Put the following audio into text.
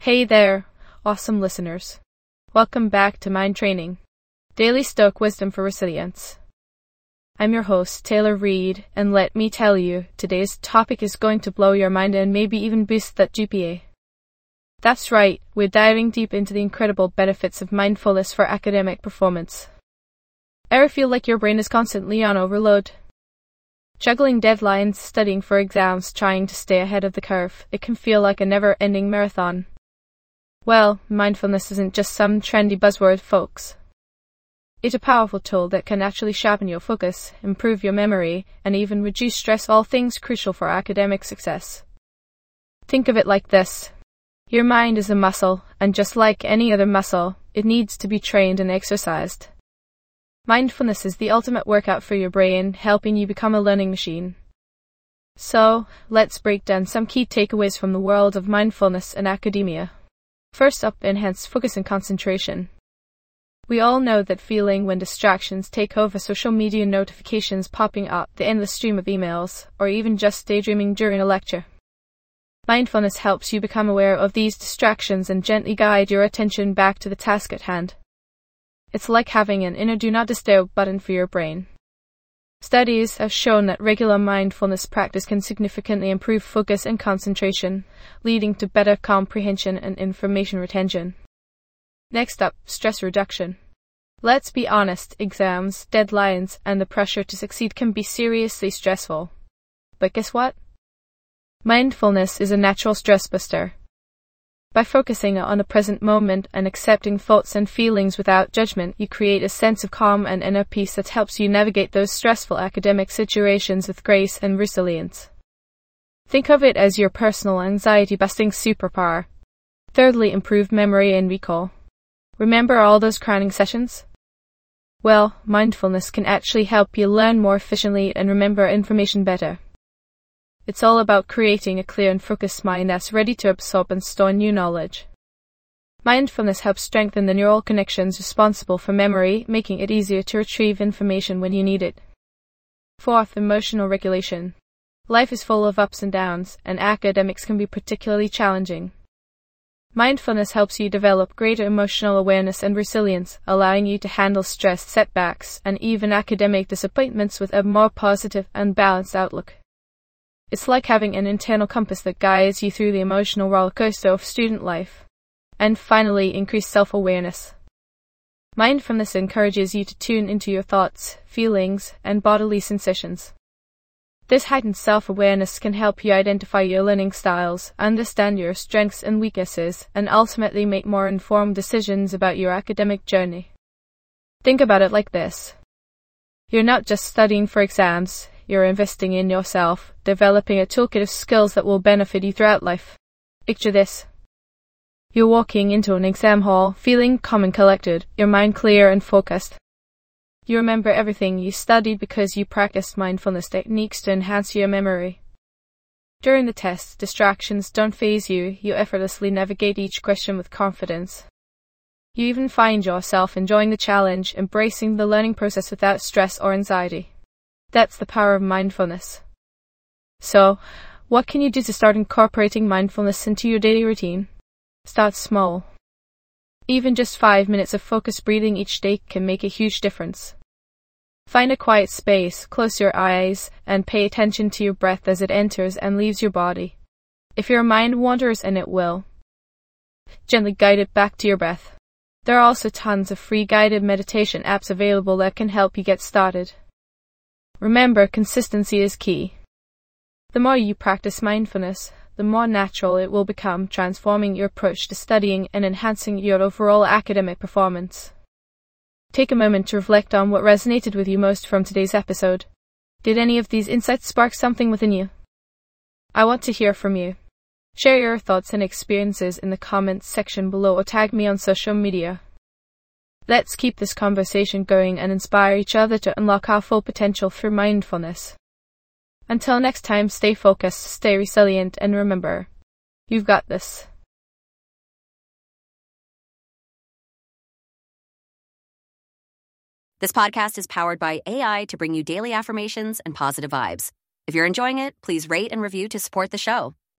Hey there, awesome listeners. Welcome back to Mind Training, Daily Stoic Wisdom for Resilience. I'm your host, Taylor Reed, and let me tell you, today's topic is going to blow your mind and maybe even boost that GPA. That's right, we're diving deep into the incredible benefits of mindfulness for academic performance. Ever feel like your brain is constantly on overload? Juggling deadlines, studying for exams, trying to stay ahead of the curve, it can feel like a never-ending marathon. Well, mindfulness isn't just some trendy buzzword, folks. It's a powerful tool that can actually sharpen your focus, improve your memory, and even reduce stress, all things crucial for academic success. Think of it like this. Your mind is a muscle, and just like any other muscle, it needs to be trained and exercised. Mindfulness is the ultimate workout for your brain, helping you become a learning machine. So, let's break down some key takeaways from the world of mindfulness and academia. First up, enhanced focus and concentration. We all know that feeling when distractions take over, social media notifications popping up, the endless stream of emails, or even just daydreaming during a lecture. Mindfulness helps you become aware of these distractions and gently guide your attention back to the task at hand. It's like having an inner do not disturb button for your brain. Studies have shown that regular mindfulness practice can significantly improve focus and concentration, leading to better comprehension and information retention. Next up, stress reduction. Let's be honest, exams, deadlines, and the pressure to succeed can be seriously stressful. But guess what? Mindfulness is a natural stress buster. By focusing on the present moment and accepting thoughts and feelings without judgment, you create a sense of calm and inner peace that helps you navigate those stressful academic situations with grace and resilience. Think of it as your personal anxiety-busting superpower. Thirdly, improved memory and recall. Remember all those cramming sessions? Well, mindfulness can actually help you learn more efficiently and remember information better. It's all about creating a clear and focused mind that's ready to absorb and store new knowledge. Mindfulness helps strengthen the neural connections responsible for memory, making it easier to retrieve information when you need it. Fourth, emotional regulation. Life is full of ups and downs, and academics can be particularly challenging. Mindfulness helps you develop greater emotional awareness and resilience, allowing you to handle stress, setbacks, and even academic disappointments with a more positive and balanced outlook. It's like having an internal compass that guides you through the emotional rollercoaster of student life. And finally, increased self-awareness. Mindfulness encourages you to tune into your thoughts, feelings, and bodily sensations. This heightened self-awareness can help you identify your learning styles, understand your strengths and weaknesses, and ultimately make more informed decisions about your academic journey. Think about it like this. You're not just studying for exams. You're investing in yourself, developing a toolkit of skills that will benefit you throughout life. Picture this. You're walking into an exam hall, feeling calm and collected, your mind clear and focused. You remember everything you studied because you practiced mindfulness techniques to enhance your memory. During the test, distractions don't faze you, you effortlessly navigate each question with confidence. You even find yourself enjoying the challenge, embracing the learning process without stress or anxiety. That's the power of mindfulness. So, what can you do to start incorporating mindfulness into your daily routine? Start small. Even just 5 minutes of focused breathing each day can make a huge difference. Find a quiet space, close your eyes, and pay attention to your breath as it enters and leaves your body. If your mind wanders, and it will, gently guide it back to your breath. There are also tons of free guided meditation apps available that can help you get started. Remember, consistency is key. The more you practice mindfulness, the more natural it will become, transforming your approach to studying and enhancing your overall academic performance. Take a moment to reflect on what resonated with you most from today's episode. Did any of these insights spark something within you? I want to hear from you. Share your thoughts and experiences in the comments section below or tag me on social media. Let's keep this conversation going and inspire each other to unlock our full potential through mindfulness. Until next time, stay focused, stay resilient, and remember, you've got this. This podcast is powered by AI to bring you daily affirmations and positive vibes. If you're enjoying it, please rate and review to support the show.